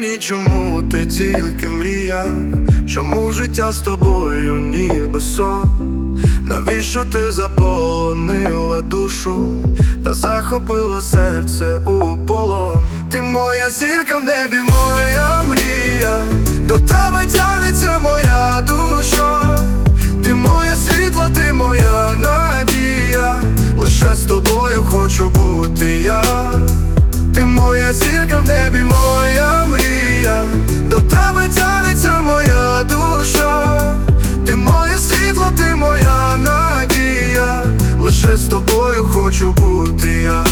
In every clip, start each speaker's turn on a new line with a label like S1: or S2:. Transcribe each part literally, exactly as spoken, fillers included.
S1: мені, чому ти тільки мрія? Чому життя з тобою ніби сон? Навіщо ти заполонила душу та захопила серце у полон? Ти моя зірка в небі, моя мрія, до тебе тягнеться моя душа. Ти моє світло, ти моя надія, лише з тобою хочу бути я. Ти моя зірка в небі, моя мрія, до тебе тягнеться моя душа. Ти моє світло, ти моя надія, лише з тобою хочу бути я.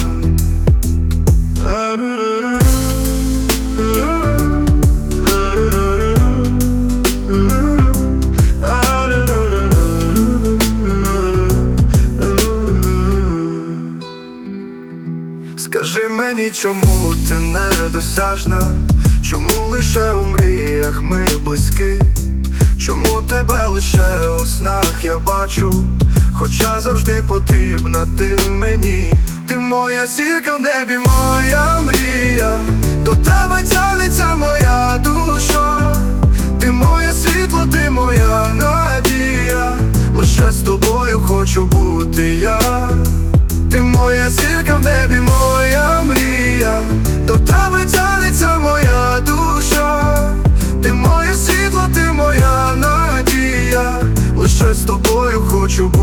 S1: Скажи мені, чому ти недосяжна? Чому лише у мріях ми близькі? Чому тебе лише у снах я бачу, хоча завжди потрібна ти мені? Ти моя зірка в небі, моя мрія, до тебе тягнеться моя душа. Ти моє світло, ти моя надія, лише з тобою хочу бути я. Ти моя зірка в небі, моя мрія, до тебе тягнеться моя душа. Ти моє світло, ти моя надія, лише з тобою хочу бути.